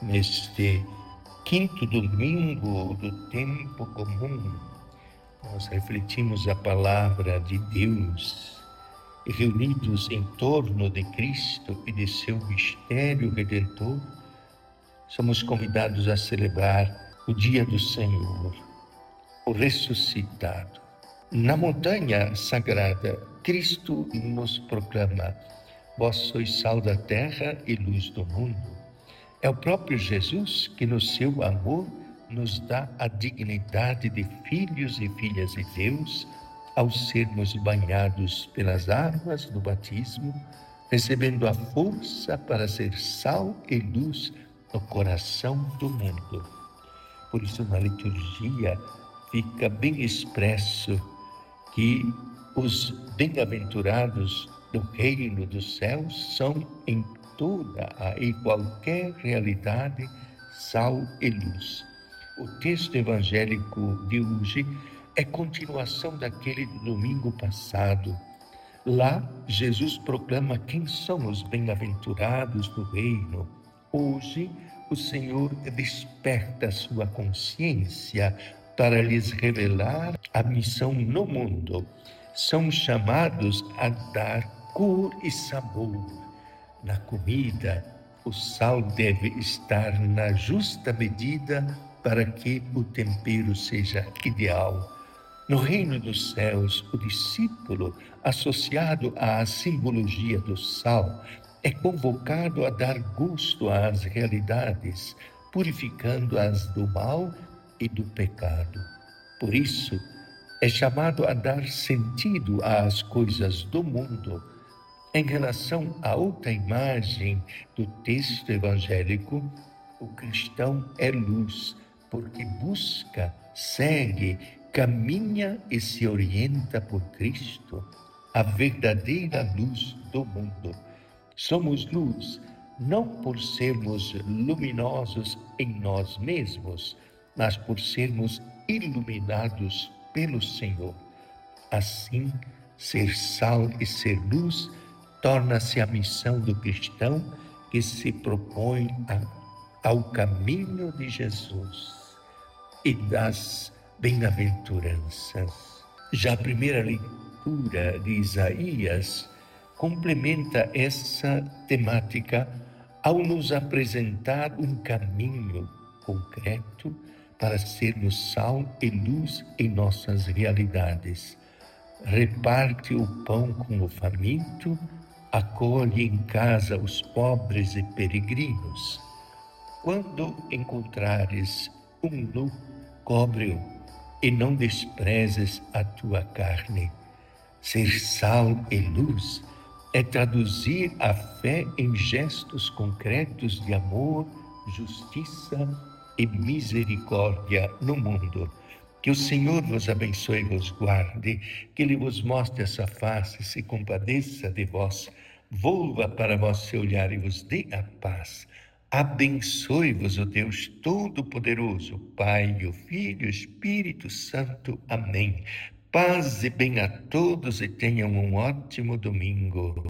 Neste quinto domingo do tempo comum, nós refletimos a palavra de Deus e, reunidos em torno de Cristo e de seu mistério redentor, somos convidados a celebrar o dia do Senhor, o ressuscitado. Na montanha sagrada, Cristo nos proclama: vós sois sal da terra e luz do mundo. É o próprio Jesus que, no seu amor, nos dá a dignidade de filhos e filhas de Deus ao sermos banhados pelas águas do batismo, recebendo a força para ser sal e luz no coração do mundo. Por isso, na liturgia, fica bem expresso que os bem-aventurados do reino dos céus são em toda e qualquer realidade sal e luz. O texto evangélico de hoje é continuação daquele do domingo passado. Lá, Jesus proclama quem são os bem-aventurados do reino. Hoje, o Senhor desperta a sua consciência para lhes revelar a missão no mundo. São chamados a dar cor e sabor. Na comida, o sal deve estar na justa medida para que o tempero seja ideal. No reino dos céus, o discípulo, associado à simbologia do sal, é convocado a dar gosto às realidades, purificando-as do mal e do pecado. Por isso, é chamado a dar sentido às coisas do mundo. Em relação à outra imagem do texto evangélico, o cristão é luz, porque busca, segue, caminha e se orienta por Cristo, a verdadeira luz do mundo. Somos luz, não por sermos luminosos em nós mesmos, mas por sermos iluminados pelo Senhor. Assim, ser sal e ser luz torna-se a missão do cristão que se propõe ao caminho de Jesus e das bem-aventuranças. Já a primeira leitura de Isaías complementa essa temática ao nos apresentar um caminho concreto para sermos sal e luz em nossas realidades. Reparte o pão com o faminto, acolhe em casa os pobres e peregrinos. Quando encontrares um nu, cobre-o, e não desprezes a tua carne. Ser sal e luz é traduzir a fé em gestos concretos de amor, justiça e misericórdia no mundo. Que o Senhor vos abençoe e vos guarde, que Ele vos mostre a sua face, se compadeça de vós, volva para vós seu olhar e vos dê a paz. Abençoe-vos o Deus Todo-Poderoso, Pai, o Filho e o Espírito Santo. Amém. Paz e bem a todos e tenham um ótimo domingo.